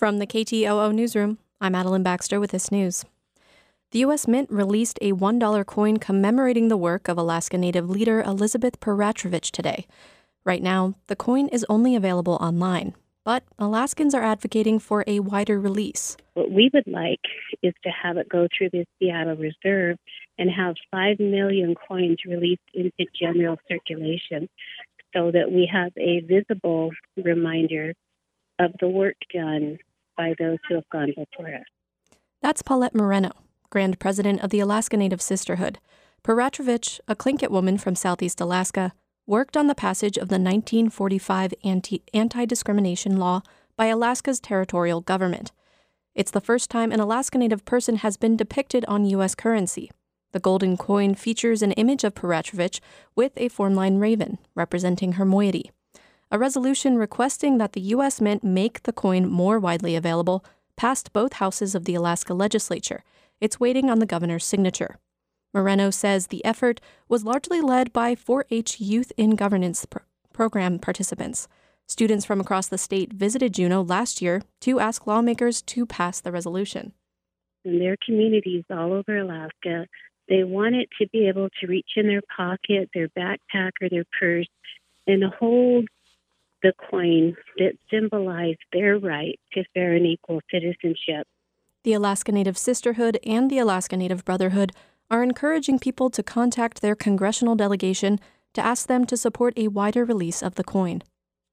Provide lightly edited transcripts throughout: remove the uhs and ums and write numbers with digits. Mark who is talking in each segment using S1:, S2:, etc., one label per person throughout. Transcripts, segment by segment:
S1: From the KTOO Newsroom, I'm Madeline Baxter with this news. The U.S. Mint released a $1 coin commemorating the work of Alaska Native leader Elizabeth Peratrovich today. Right now, the coin is only available online, but Alaskans are advocating for a wider release.
S2: What we would like is to have it go through the Seattle Reserve and have 5 million coins released into general circulation so that we have a visible reminder of the work done by those who have gone before us.
S1: That's Paulette Moreno, Grand President of the Alaska Native Sisterhood. Peratrovich, a Tlingit woman from southeast Alaska, worked on the passage of the 1945 anti-discrimination law by Alaska's territorial government. It's the first time an Alaska Native person has been depicted on U.S. currency. The golden coin features an image of Peratrovich with a formline raven, representing her moiety. A resolution requesting that the U.S. Mint make the coin more widely available passed both houses of the Alaska legislature. It's waiting on the governor's signature. Moreno says the effort was largely led by 4-H Youth in Governance program participants. Students from across the state visited Juneau last year to ask lawmakers to pass the resolution.
S2: In their communities all over Alaska, they want it to be able to reach in their pocket, their backpack, or their purse and hold the coin that symbolized their right to fair and equal citizenship.
S1: The Alaska Native Sisterhood and the Alaska Native Brotherhood are encouraging people to contact their congressional delegation to ask them to support a wider release of the coin.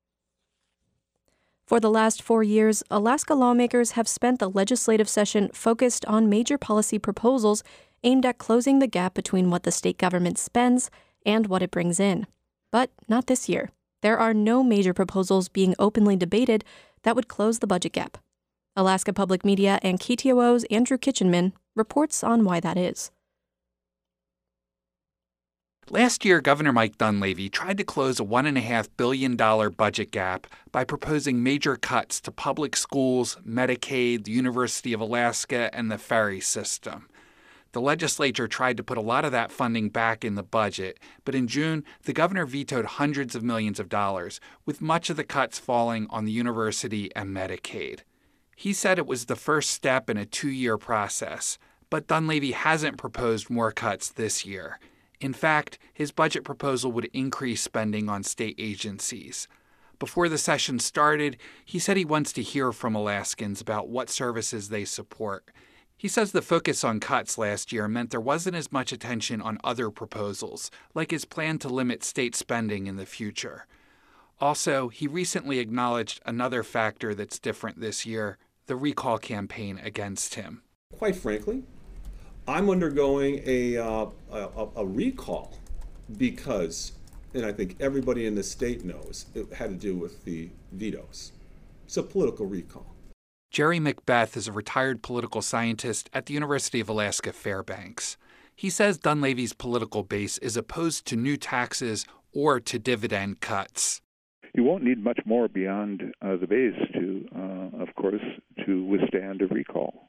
S1: For the last 4 years, Alaska lawmakers have spent the legislative session focused on major policy proposals aimed at closing the gap between what the state government spends and what it brings in. But not this year. There are no major proposals being openly debated that would close the budget gap. Alaska Public Media and KTOO's Andrew Kitchenman reports on why that is.
S3: Last year, Governor Mike Dunleavy tried to close a $1.5 billion budget gap by proposing major cuts to public schools, Medicaid, the University of Alaska, and the ferry system. The legislature tried to put a lot of that funding back in the budget, but in June, the governor vetoed hundreds of millions of dollars, with much of the cuts falling on the university and Medicaid. He said it was the first step in a 2-year process, but Dunleavy hasn't proposed more cuts this year. In fact, his budget proposal would increase spending on state agencies. Before the session started, he said he wants to hear from Alaskans about what services they support. He says the focus on cuts last year meant there wasn't as much attention on other proposals, like his plan to limit state spending in the future. Also, he recently acknowledged another factor that's different this year, the recall campaign against him.
S4: Quite frankly, I'm undergoing a recall because, and I think everybody in the state knows, it had to do with the vetoes. It's a political recall.
S3: Jerry Macbeth is a retired political scientist at the University of Alaska Fairbanks. He says Dunleavy's political base is opposed to new taxes or to dividend cuts.
S5: You won't need much more beyond the base of course, to withstand a recall.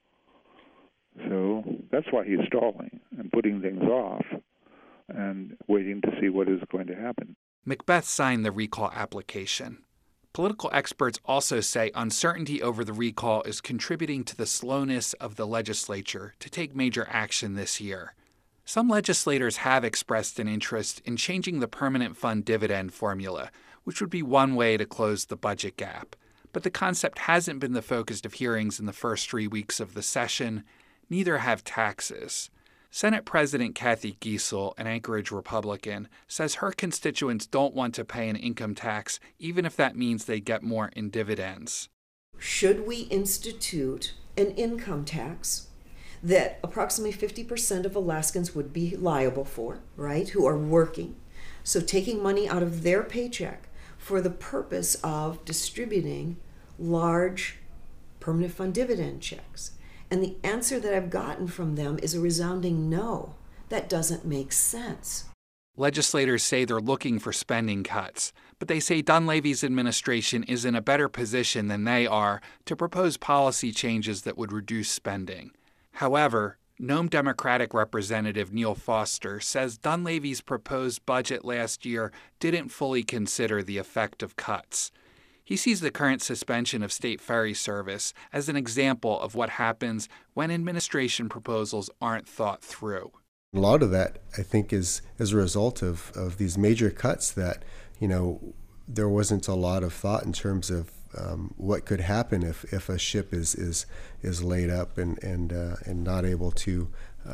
S5: So that's why he's stalling and putting things off and waiting to see what is going to happen.
S3: Macbeth signed the recall application. Political experts also say uncertainty over the recall is contributing to the slowness of the legislature to take major action this year. Some legislators have expressed an interest in changing the permanent fund dividend formula, which would be one way to close the budget gap. But the concept hasn't been the focus of hearings in the first 3 weeks of the session. Neither have taxes. Senate President Kathy Giessel, an Anchorage Republican, says her constituents don't want to pay an income tax, even if that means they get more in dividends.
S6: Should we institute an income tax that approximately 50% of Alaskans would be liable for, right, who are working? So taking money out of their paycheck for the purpose of distributing large permanent fund dividend checks. And the answer that I've gotten from them is a resounding no. That doesn't make sense.
S3: Legislators say they're looking for spending cuts, but they say Dunleavy's administration is in a better position than they are to propose policy changes that would reduce spending. However, Nome Democratic Representative Neil Foster says Dunleavy's proposed budget last year didn't fully consider the effect of cuts. He sees the current suspension of state ferry service as an example of what happens when administration proposals aren't thought through.
S7: A lot of that, I think, is as a result of these major cuts that, there wasn't a lot of thought in terms of what could happen if a ship is laid up and not able to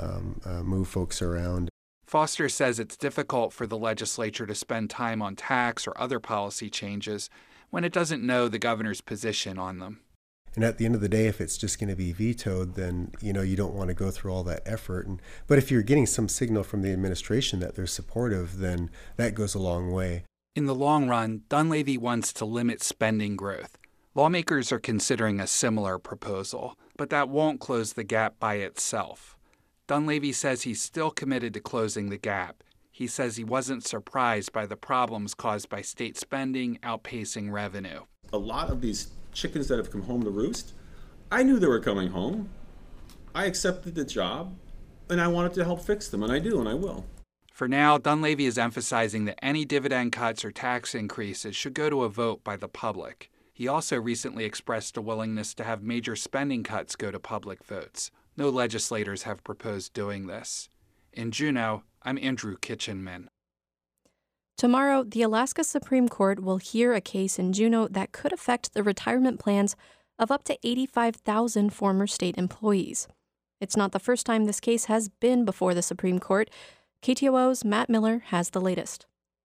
S7: move folks around.
S3: Foster says it's difficult for the legislature to spend time on tax or other policy changes when it doesn't know the governor's position on them.
S7: And at the end of the day, if it's just going to be vetoed, then you don't want to go through all that effort. But if you're getting some signal from the administration that they're supportive, then that goes a long way.
S3: In the long run, Dunleavy wants to limit spending growth. Lawmakers are considering a similar proposal, but that won't close the gap by itself. Dunleavy says he's still committed to closing the gap. He says he wasn't surprised by the problems caused by state spending outpacing revenue.
S4: A lot of these chickens that have come home to roost, I knew they were coming home. I accepted the job, and I wanted to help fix them, and I do, and I will.
S3: For now, Dunleavy is emphasizing that any dividend cuts or tax increases should go to a vote by the public. He also recently expressed a willingness to have major spending cuts go to public votes. No legislators have proposed doing this. In Juneau, I'm Andrew Kitchenman.
S1: Tomorrow, the Alaska Supreme Court will hear a case in Juneau that could affect the retirement plans of up to 85,000 former state employees. It's not the first time this case has been before the Supreme Court. KTOO's Matt Miller has the latest.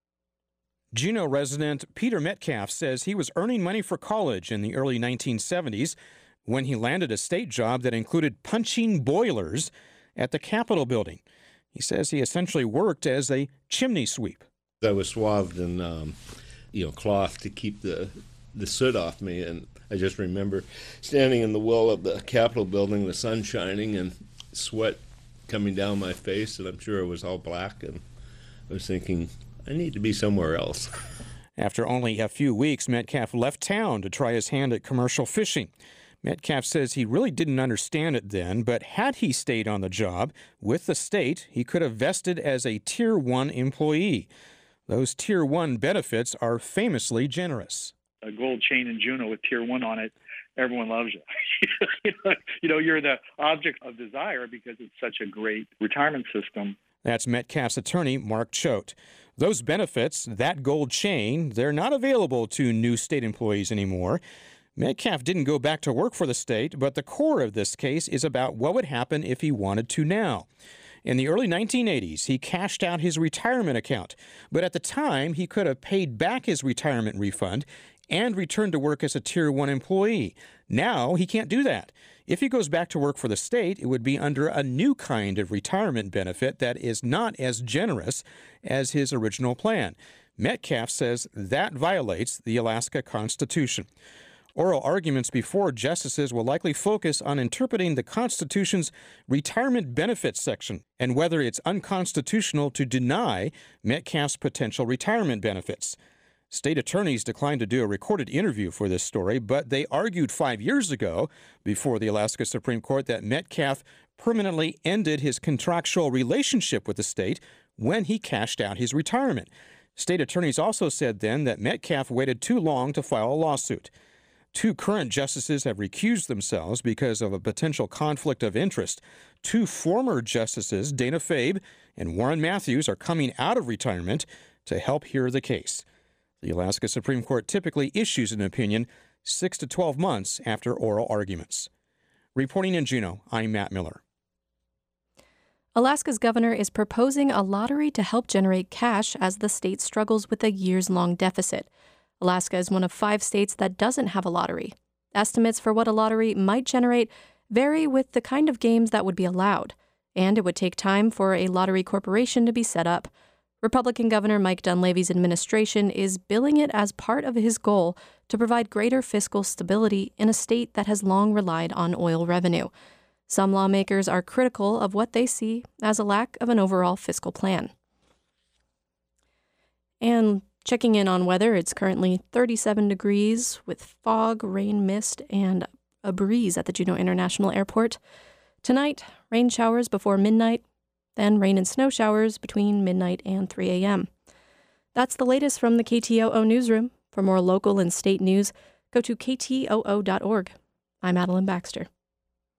S8: Juneau resident Peter Metcalf says he was earning money for college in the early 1970s when he landed a state job that included punching boilers at the Capitol building. He says he essentially worked as a chimney sweep.
S9: I was swathed in, cloth to keep the soot off me, and I just remember standing in the well of the Capitol building, the sun shining, and sweat coming down my face, and I'm sure it was all black, and I was thinking, I need to be somewhere else.
S8: After only a few weeks, Metcalf left town to try his hand at commercial fishing. Metcalf says he really didn't understand it then, but had he stayed on the job with the state, he could have vested as a Tier 1 employee. Those Tier 1 benefits are famously generous.
S10: A gold chain in Juneau with Tier 1 on it, everyone loves you. You're the object of desire because it's such a great retirement system.
S8: That's Metcalf's attorney, Mark Choate. Those benefits, that gold chain, they're not available to new state employees anymore. Metcalf didn't go back to work for the state, but the core of this case is about what would happen if he wanted to now. In the early 1980s, he cashed out his retirement account, but at the time, he could have paid back his retirement refund and returned to work as a Tier 1 employee. Now, he can't do that. If he goes back to work for the state, it would be under a new kind of retirement benefit that is not as generous as his original plan. Metcalf says that violates the Alaska Constitution. Oral arguments before justices will likely focus on interpreting the Constitution's retirement benefits section and whether it's unconstitutional to deny Metcalf's potential retirement benefits. State attorneys declined to do a recorded interview for this story, but they argued 5 years ago before the Alaska Supreme Court that Metcalf permanently ended his contractual relationship with the state when he cashed out his retirement. State attorneys also said then that Metcalf waited too long to file a lawsuit. 2 current justices have recused themselves because of a potential conflict of interest. 2 former justices, Dana Fabe and Warren Matthews, are coming out of retirement to help hear the case. The Alaska Supreme Court typically issues an opinion 6 to 12 months after oral arguments. Reporting in Juneau, I'm Matt Miller.
S1: Alaska's governor is proposing a lottery to help generate cash as the state struggles with a years-long deficit. Alaska is one of 5 states that doesn't have a lottery. Estimates for what a lottery might generate vary with the kind of games that would be allowed, and it would take time for a lottery corporation to be set up. Republican Governor Mike Dunleavy's administration is billing it as part of his goal to provide greater fiscal stability in a state that has long relied on oil revenue. Some lawmakers are critical of what they see as a lack of an overall fiscal plan. And checking in on weather, it's currently 37 degrees with fog, rain, mist, and a breeze at the Juneau International Airport. Tonight, rain showers before midnight, then rain and snow showers between midnight and 3 a.m. That's the latest from the KTOO newsroom. For more local and state news, go to ktoo.org. I'm Madeline Baxter.